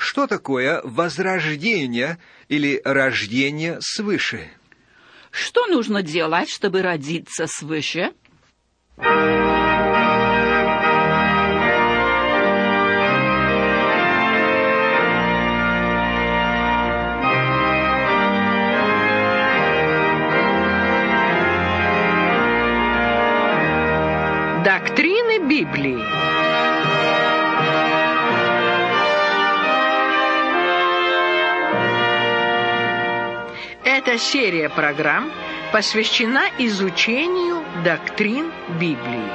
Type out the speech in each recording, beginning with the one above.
что такое возрождение или рождение свыше? Что нужно делать, чтобы родиться свыше? Доктрины Библии. Эта серия программ посвящена изучению доктрин Библии.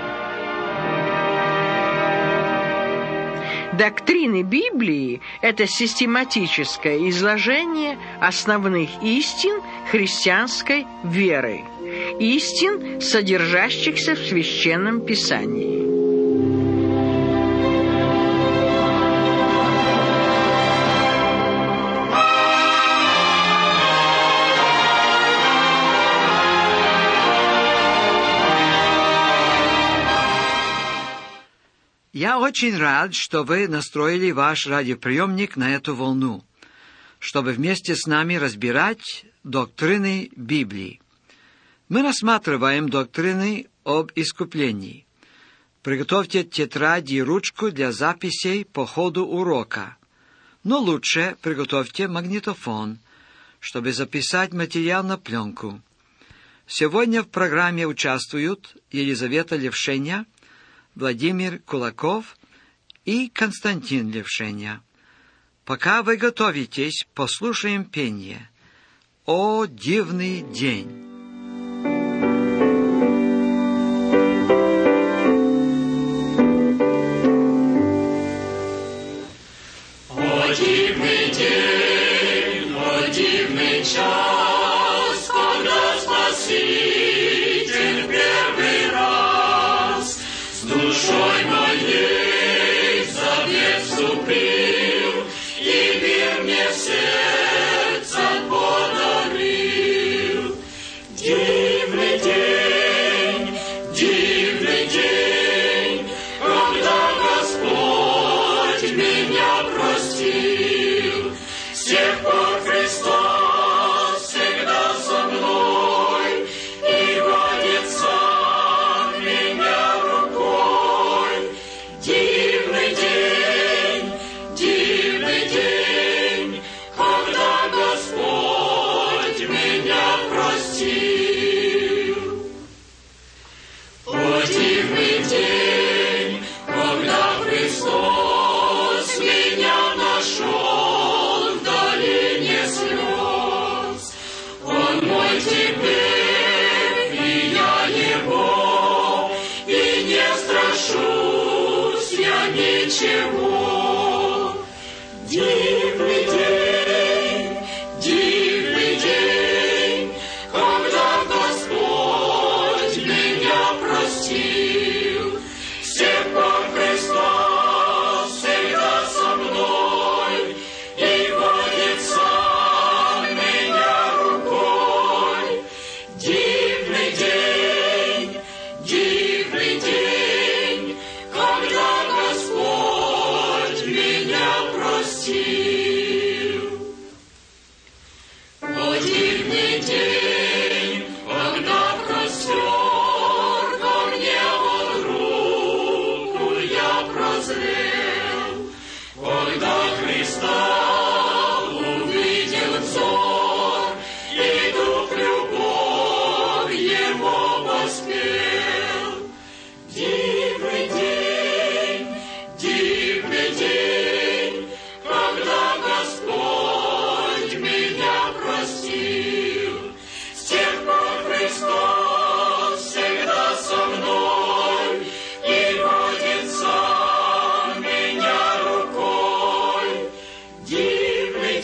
Доктрины Библии – это систематическое изложение основных истин христианской веры, истин, содержащихся в Священном Писании. Я очень рад, что вы настроили ваш радиоприемник на эту волну, чтобы вместе с нами разбирать доктрины Библии. Мы рассматриваем доктрины об искуплении. Приготовьте тетради и ручку для записей по ходу урока. Но лучше приготовьте магнитофон, чтобы записать материал на пленку. Сегодня в программе участвуют Елизавета Левшеня, Владимир Кулаков и Константин Левшеня. Пока вы готовитесь, послушаем пение «О дивный день». О дивный день, о дивный час, когда Спаситель первый раз с душой моей в завет вступил и мир мне в сердце подарил. Дивный день, когда Господь меня простил. С тех пор Христос всегда со мной и водит сам меня рукой. Дивный день, когда Господь меня простил. О дивный день, когда Христос меня нашел в долине слез. Он мой теперь, и я его, и не страшусь я ничего. Дивный день, когда Господь меня простил. С тех пор Христос всегда со мной и водит сам меня рукой. Дивный день, когда Господь меня простил. О дивный день, когда простер ко мне Он руку, я прозрел, когда Христа увидел взор, и дух любовь Его воспел. Дивный день, когда Господь меня простил. С тех пор Христос всегда со мной и водит сам меня рукой. Дивный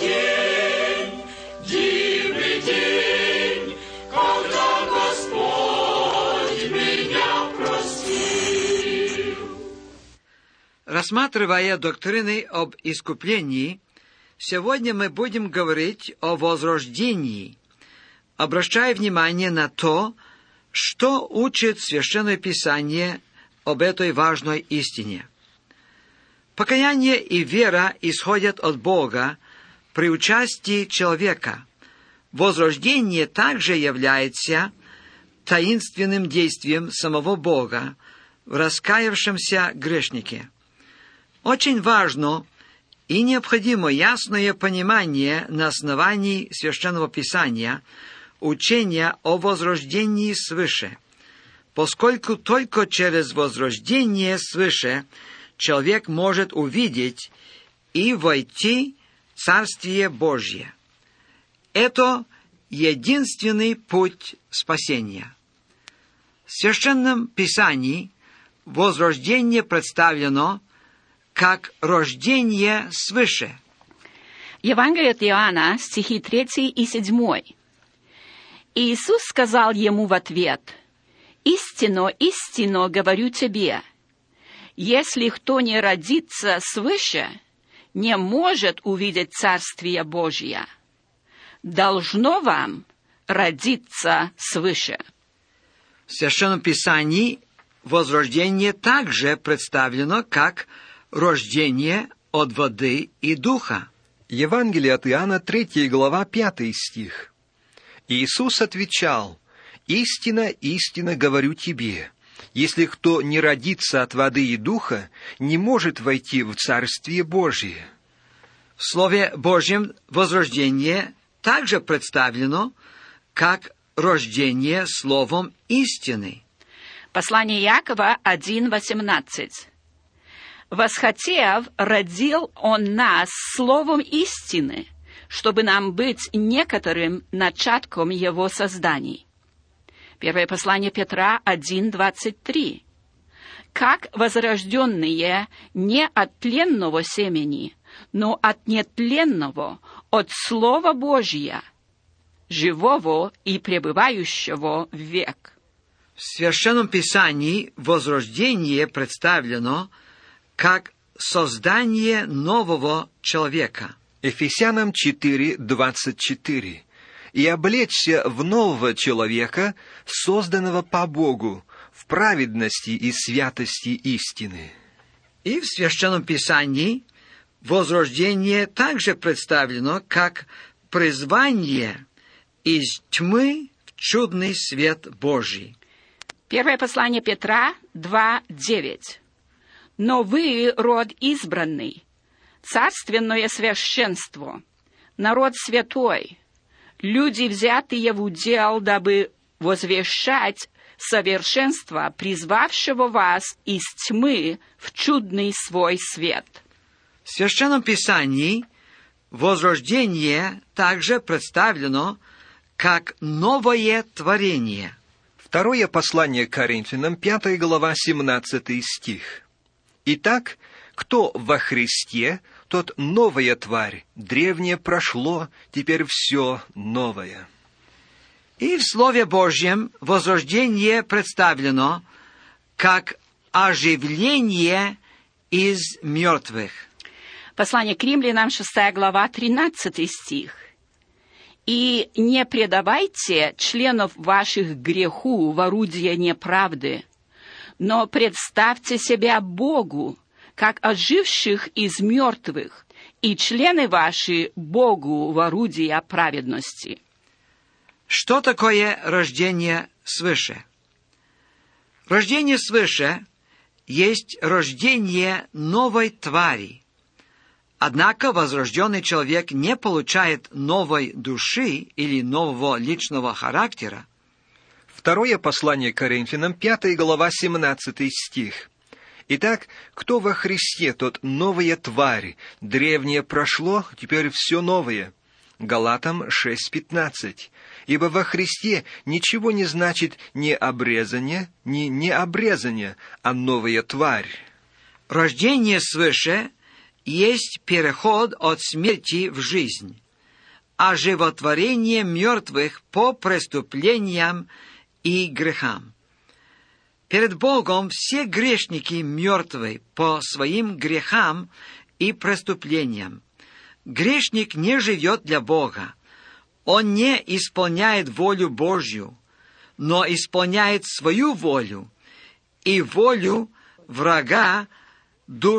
день, когда Господь меня простил. Рассматривая доктрины об искуплении, сегодня мы будем говорить о возрождении, обращая внимание на то, что учит Священное Писание об этой важной истине. Покаяние и вера исходят от Бога при участии человека. Возрождение также является таинственным действием самого Бога в раскаявшемся грешнике. Очень важно и необходимо ясное понимание на основании Священного Писания учения о возрождении свыше, поскольку только через возрождение свыше человек может увидеть и войти в Царствие Божье. Это единственный путь спасения. В Священном Писании возрождение представлено как рождение свыше. Евангелие от Иоанна, стихи 3 и 7. И Иисус сказал ему в ответ: «Истинно, истинно говорю тебе, если кто не родится свыше, не может увидеть Царствие Божье. Должно вам родиться свыше». В Священном Писании возрождение также представлено как рождение от воды и духа. Евангелие от Иоанна, 3 глава, 5 стих. Иисус отвечал: «Истинно, истинно говорю тебе, если кто не родится от воды и духа, не может войти в Царствие Божие». В Слове Божьем возрождение также представлено как рождение словом истины. Послание Иакова 1:18. «Восхотев, родил Он нас словом истины, чтобы нам быть некоторым начатком Его созданий». Первое послание Петра 1:23. «Как возрожденные не от тленного семени, но от нетленного, от Слова Божия, живого и пребывающего век». В Священном Писании возрождение представлено как создание нового человека. Ефесянам 4:24. «И облечься в нового человека, созданного по Богу, в праведности и святости истины». И в Священном Писании возрождение также представлено как призвание из тьмы в чудный свет Божий. Первое послание Петра 2:9. «Но вы род избранный, царственное священство, народ святой, люди, взятые в удел, дабы возвещать совершенство, призвавшего вас из тьмы в чудный свой свет». В Священном Писании возрождение также представлено как новое творение. Второе послание к Коринфянам, 5 глава, 17 стих. «Итак, кто во Христе, тот новая тварь, древнее прошло, теперь все новое». И в Слове Божьем возрождение представлено как оживление из мертвых. Послание к Римлянам, 6 глава, 13 стих. «И не предавайте членов ваших греху в орудие неправды, но представьте себя Богу, как оживших из мертвых, и члены ваши Богу в орудие праведности». Что такое рождение свыше? Рождение свыше есть рождение новой твари. Однако возрожденный человек не получает новой души или нового личного характера. Второе послание к Коринфянам, 5 глава, 17 стих. «Итак, кто во Христе, тот новая тварь, древнее прошло, теперь все новое». Галатам 6:15. «Ибо во Христе ничего не значит ни обрезание, ни необрезание, а новая тварь». Рождение свыше есть переход от смерти в жизнь, оживотворение мертвых по преступлениям и грехам. Перед Богом все грешники мертвы по своим грехам и преступлениям. Грешник не живет для Бога. Он не исполняет волю Божью, но исполняет свою волю и волю врага душ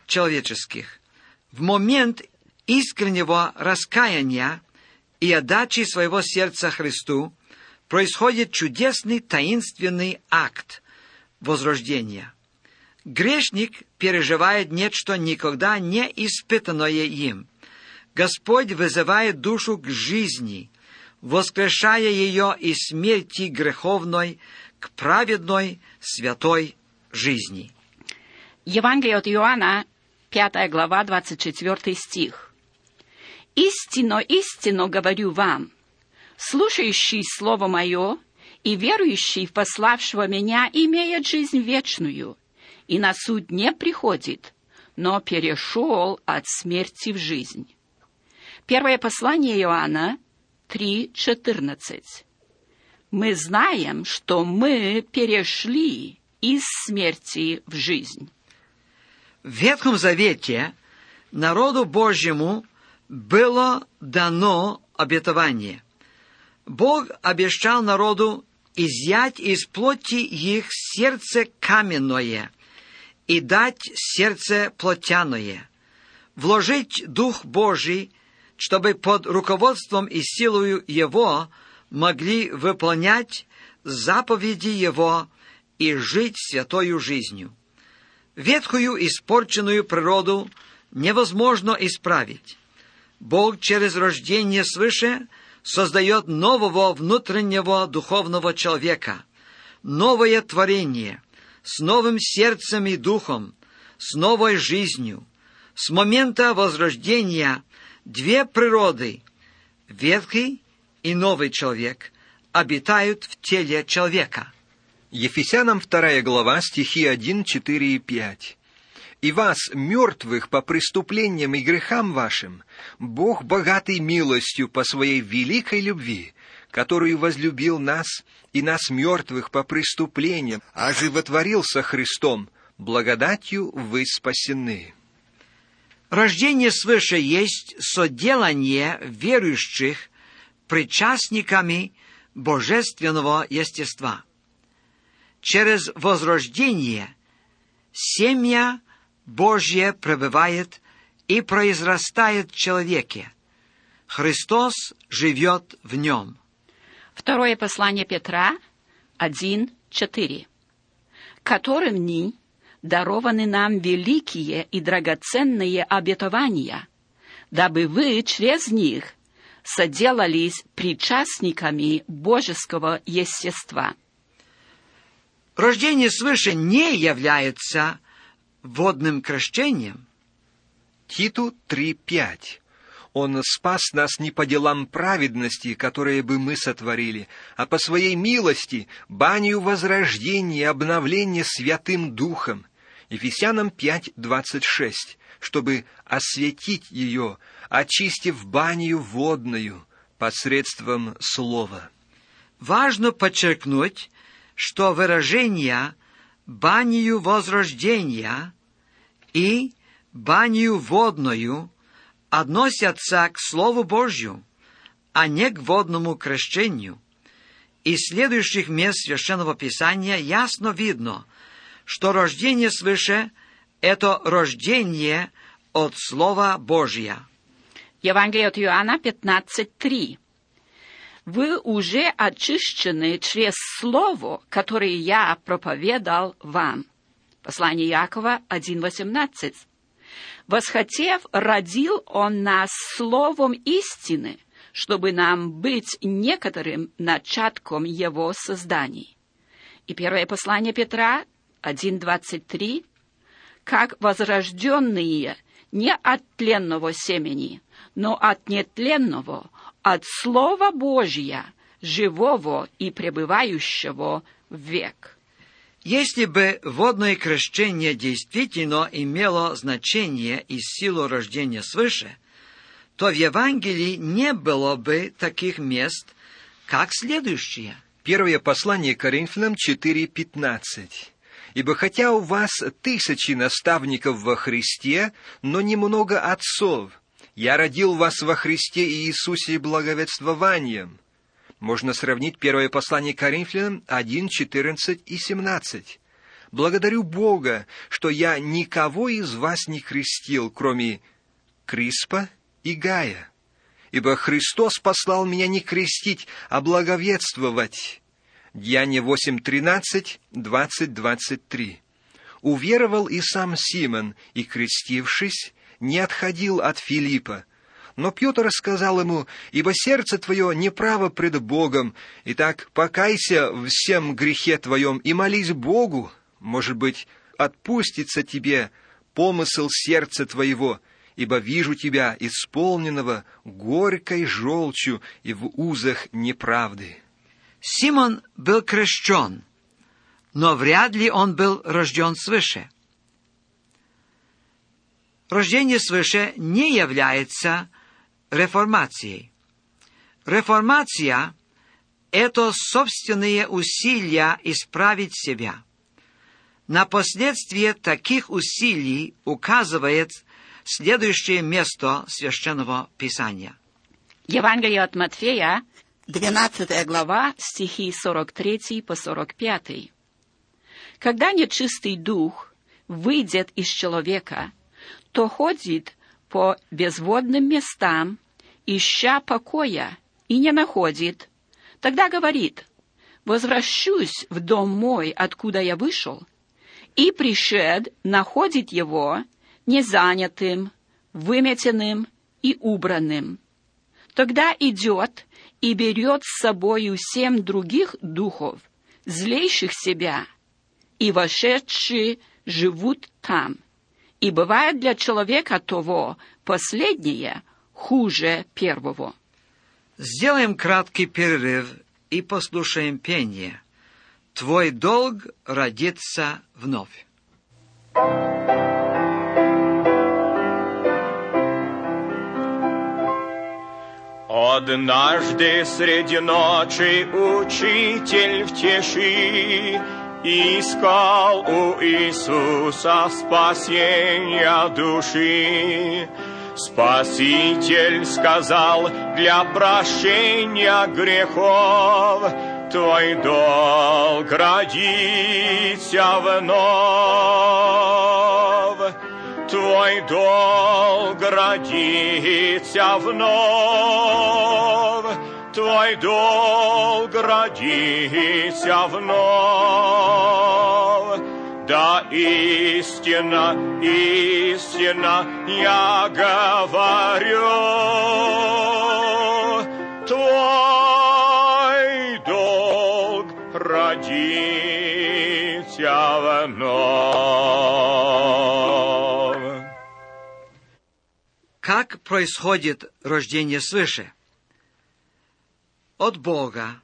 человеческих. В момент искреннего раскаяния и отдачи своего сердца Христу происходит чудесный таинственный акт возрождения. Грешник переживает нечто никогда не испытанное им. Господь вызывает душу к жизни, воскрешая ее из смерти греховной к праведной, святой жизни. Евангелие от Иоанна, 5 глава, 24 стих. «Истинно, истинно говорю вам, слушающий Слово Мое и верующий в пославшего Меня имеет жизнь вечную, и на суд не приходит, но перешел от смерти в жизнь». Первое послание Иоанна 3:14. Мы знаем, что мы перешли из смерти в жизнь. В Ветхом Завете народу Божьему было дано обетование. Бог обещал народу изъять из плоти их сердце каменное и дать сердце плотяное, вложить Дух Божий, чтобы под руководством и силою Его могли выполнять заповеди Его и жить святою жизнью. Ветхую испорченную природу невозможно исправить. Бог через рождение свыше создает нового внутреннего духовного человека, новое творение, с новым сердцем и духом, с новой жизнью. С момента возрождения две природы, ветхий и новый человек, обитают в теле человека. Ефесянам 2 глава, стихи 1, 4 и 5. «И вас, мертвых по преступлениям и грехам вашим, Бог, богатый милостью по своей великой любви, которую возлюбил нас, и нас, мертвых по преступлениям, оживотворил со Христом, благодатью вы спасены». Рождение свыше есть соделание верующих причастниками божественного естества. Через возрождение семя Божье пребывает и произрастает в человеке. Христос живет в нем. Второе послание Петра 1:4. «Которыми дарованы нам великие и драгоценные обетования, дабы вы через них соделались причастниками божеского естества». Рождение свыше не является водным крещением. Титу 3:5. Он спас нас не по делам праведности, которые бы мы сотворили, а по своей милости, банию возрождения и обновления Святым Духом. Ефесянам 5:26, чтобы осветить ее, очистив банию водную посредством слова. Важно подчеркнуть, что выражения «банию возрождения» и «банию водную» относятся к Слову Божью, а не к водному крещению. Из следующих мест Священного Писания ясно видно, что рождение свыше — это рождение от Слова Божия. Евангелие от Иоанна 15:3. «Вы уже очищены через Слово, которое я проповедал вам». Послание Иакова 1:18. «Восхотев, родил Он нас словом истины, чтобы нам быть некоторым начатком Его созданий». И первое послание Петра 1:23. «Как возрожденные не от тленного семени, но от нетленного, от Слова Божия, живого и пребывающего век». Если бы водное крещение действительно имело значение и силу рождения свыше, то в Евангелии не было бы таких мест, как следующие. Первое послание Коринфянам 4:15. «Ибо хотя у вас 1000 наставников во Христе, но немного отцов, я родил вас во Христе Иисусе благовествованием». Можно сравнить первое послание Коринфянам 1:14 и 17. Благодарю Бога, что я никого из вас не крестил, кроме Криспа и Гая. Ибо Христос послал меня не крестить, а благовествовать». Деяния 8:13, 20-23. Уверовал и сам Симон, и, крестившись, не отходил от Филиппа. Но Петр сказал ему: «Ибо сердце твое неправо пред Богом, итак покайся в всем грехе твоем и молись Богу, может быть, отпустится тебе помысл сердца твоего, ибо вижу тебя исполненного горькой желчью и в узах неправды». Симон был крещен, но вряд ли он был рожден свыше. Рождение свыше не является реформацией. Реформация – это собственные усилия исправить себя. На последствия таких усилий указывает следующее место Священного Писания. Евангелие от Матфея, 12 глава, стихи 43 по 45. «Когда нечистый дух выйдет из человека, то ходит по безводным местам, ища покоя, и не находит. Тогда говорит: возвращусь в дом мой, откуда я вышел, и пришед, находит его незанятым, выметенным и убранным. Тогда идет и берет с собою 7 других духов, злейших себя, и вошедшие живут там. И бывает для человека того последнее хуже первого». Сделаем краткий перерыв и послушаем пение. «Твой долг родится вновь». Однажды среди ночи учитель в тиши искал у Иисуса спасения души. Спаситель сказал: для прощения грехов твой долг родиться вновь. Твой долг родиться вновь. Твой долг родиться вновь. Да истина, истина, я говорю, твой долг родиться вновь. Как происходит рождение свыше? От Бога.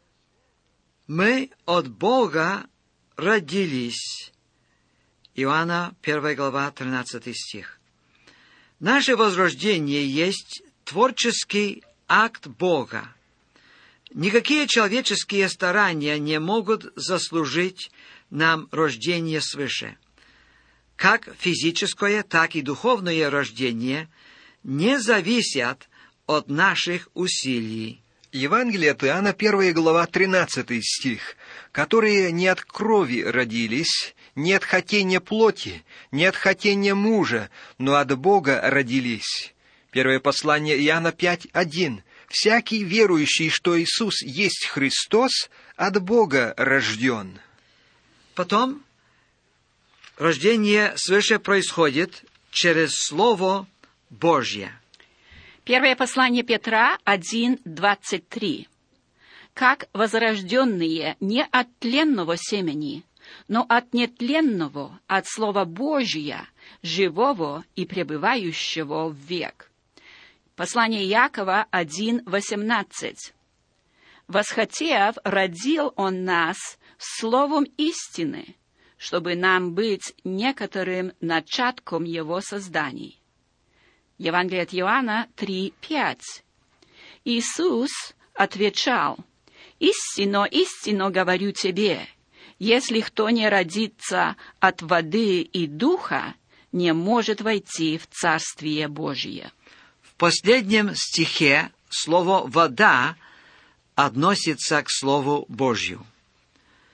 Мы от Бога родились. Иоанна, 1 глава, 13 стих. Наше возрождение есть творческий акт Бога. Никакие человеческие старания не могут заслужить нам рождение свыше. Как физическое, так и духовное рождение не зависят от наших усилий. Евангелие от Иоанна, 1 глава, 13 стих. «Которые не от крови родились, не от хотения плоти, не от хотения мужа, но от Бога родились». Первое послание Иоанна 5:1. «Всякий верующий, что Иисус есть Христос, от Бога рожден». Потом рождение свыше происходит через Слово Божье. Первое послание Петра 1:23. «Как возрожденные не от тленного семени, но от нетленного, от Слова Божия, живого и пребывающего в век». Послание Иакова 1:18. «Восхотев, родил Он нас словом истины, чтобы нам быть некоторым начатком Его созданий». Евангелие от Иоанна 3:5. Иисус отвечал: «Истинно, истинно говорю тебе, если кто не родится от воды и духа, не может войти в Царствие Божие». В последнем стихе слово «вода» относится к Слову Божью.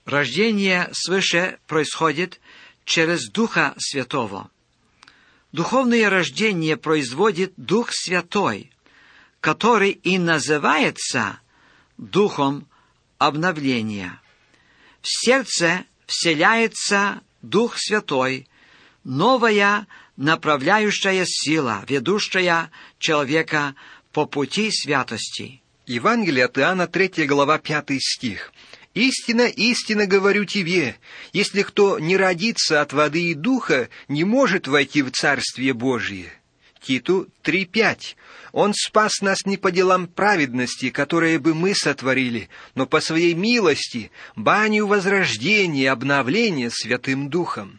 Рождение свыше происходит через Духа Святого. Духовное рождение производит Дух Святой, который и называется Духом обновления. В сердце вселяется Дух Святой, новая направляющая сила, ведущая человека по пути святости. Евангелие от Иоанна, 3 глава, 5 стих. «Истинно, истинно говорю тебе, если кто не родится от воды и духа, не может войти в Царствие Божие». Титу 3:5. «Он спас нас не по делам праведности, которые бы мы сотворили, но по своей милости, баню возрождения и обновления Святым Духом».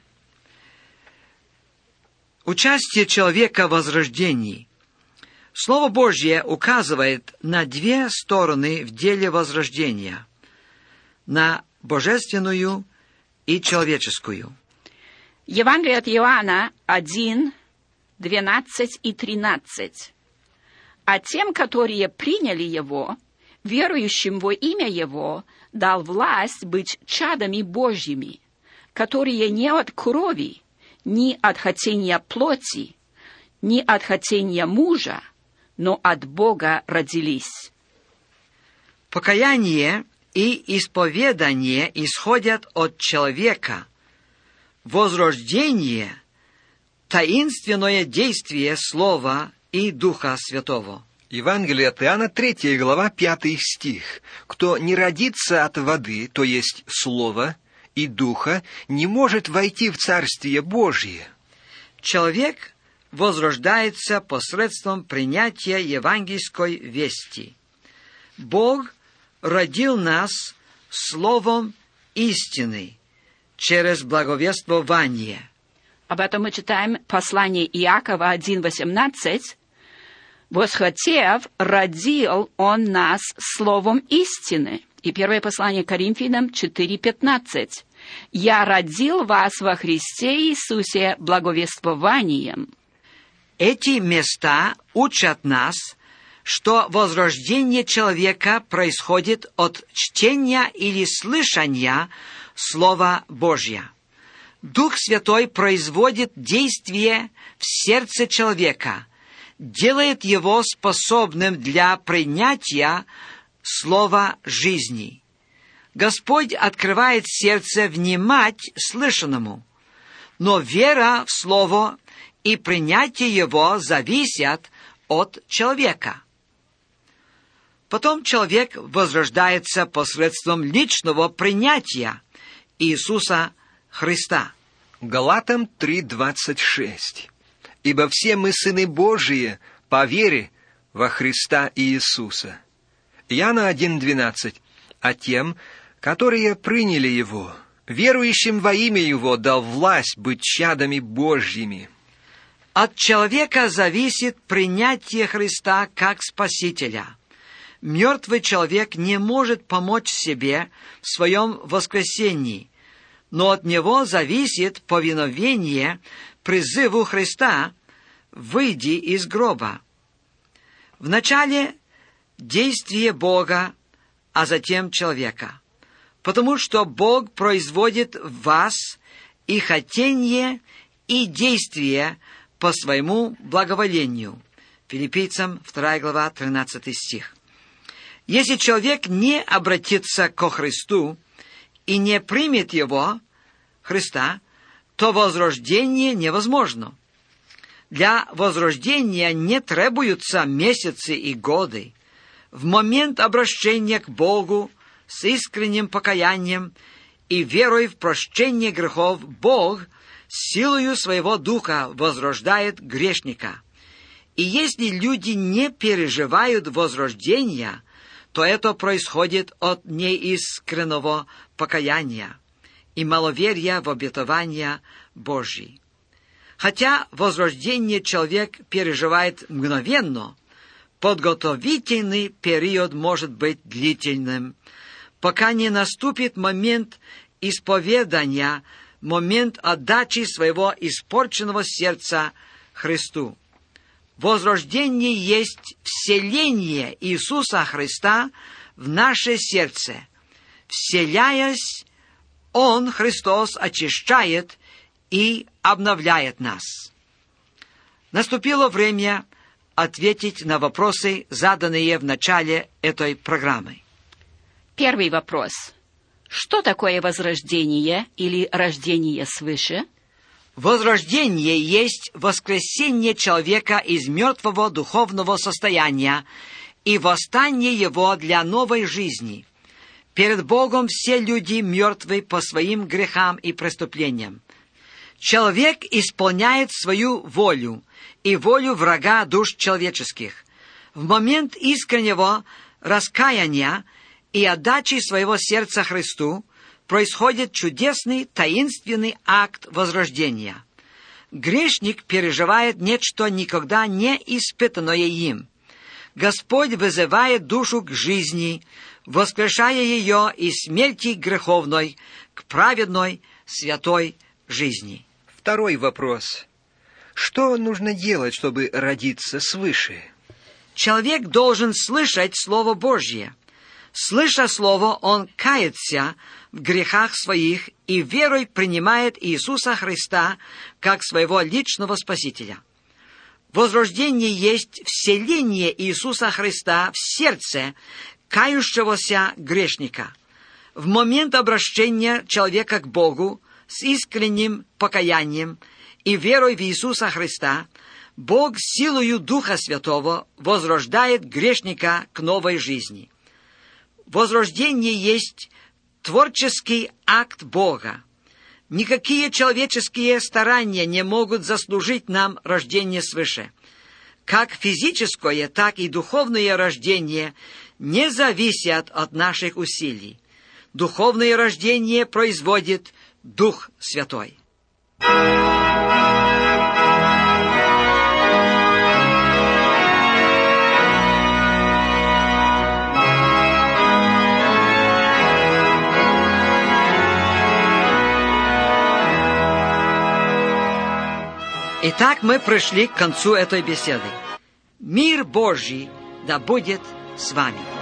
Участие человека в возрождении. Слово Божье указывает на две стороны в деле возрождения: на божественную и человеческую. Евангелие от Иоанна 1, 12 и 13. «А тем, которые приняли Его, верующим во имя Его, дал власть быть чадами Божьими, которые не от крови, ни от хотения плоти, ни от хотения мужа, но от Бога родились». Покаяние и исповедание исходят от человека. Возрождение — таинственное действие Слова и Духа Святого. Евангелие от Иоанна, 3 глава, 5 стих. «Кто не родится от воды, то есть Слова и Духа, не может войти в Царствие Божие». Человек возрождается посредством принятия евангельской вести. Бог родил нас словом истины через благовествование. Об этом мы читаем послание Иакова 1:18. «Восхотев, родил Он нас словом истины». И первое послание Коринфянам 4:15. «Я родил вас во Христе Иисусе благовествованием». Эти места учат нас, что возрождение человека происходит от чтения или слышания Слова Божьего. Дух Святой производит действие в сердце человека, делает его способным для принятия Слова жизни. Господь открывает сердце внимать слышанному, но вера в Слово и принятие его зависят от человека. Потом человек возрождается посредством личного принятия Иисуса Христа. Галатам 3:26. «Ибо все мы сыны Божии по вере во Христа Иисуса». Иоанна 1:12. «А тем, которые приняли Его, верующим во имя Его дал власть быть чадами Божьими». От человека зависит принятие Христа как Спасителя. Мертвый человек не может помочь себе в своем воскресении, но от него зависит повиновение призыву Христа «Выйди из гроба». Вначале действие Бога, а затем человека, потому что Бог производит в вас и хотение, и действие по своему благоволению. Филиппийцам 2 глава 13 стих. Если человек не обратится ко Христу и не примет Его, Христа, то возрождение невозможно. Для возрождения не требуются месяцы и годы. В момент обращения к Богу с искренним покаянием и верой в прощение грехов Бог силою своего Духа возрождает грешника. И если люди не переживают возрождения, то это происходит от неискреннего покаяния и маловерия в обетования Божьи. Хотя возрождение человек переживает мгновенно, подготовительный период может быть длительным, пока не наступит момент исповедания, момент отдачи своего испорченного сердца Христу. Возрождение есть вселение Иисуса Христа в наше сердце. Вселяясь, Он, Христос, очищает и обновляет нас. Наступило время ответить на вопросы, заданные в начале этой программы. Первый вопрос. Что такое возрождение или рождение свыше? Возрождение есть воскресение человека из мертвого духовного состояния и восстание его для новой жизни. Перед Богом все люди мертвы по своим грехам и преступлениям. Человек исполняет свою волю и волю врага душ человеческих. В момент искреннего раскаяния и отдачи своего сердца Христу происходит чудесный, таинственный акт возрождения. Грешник переживает нечто никогда не испытанное им. Господь вызывает душу к жизни, воскрешая ее из смерти греховной к праведной, святой жизни. Второй вопрос. Что нужно делать, чтобы родиться свыше? Человек должен слышать Слово Божье. Слыша Слово, он кается в грехах своих и верой принимает Иисуса Христа как своего личного Спасителя. Возрождение есть вселение Иисуса Христа в сердце кающегося грешника. В момент обращения человека к Богу с искренним покаянием и верой в Иисуса Христа, Бог силою Духа Святого возрождает грешника к новой жизни. Возрождение есть творческий акт Бога. Никакие человеческие старания не могут заслужить нам рождение свыше. Как физическое, так и духовное рождение не зависят от наших усилий. Духовное рождение производит Дух Святой. Итак, мы пришли к концу этой беседы. Мир Божий да будет с вами.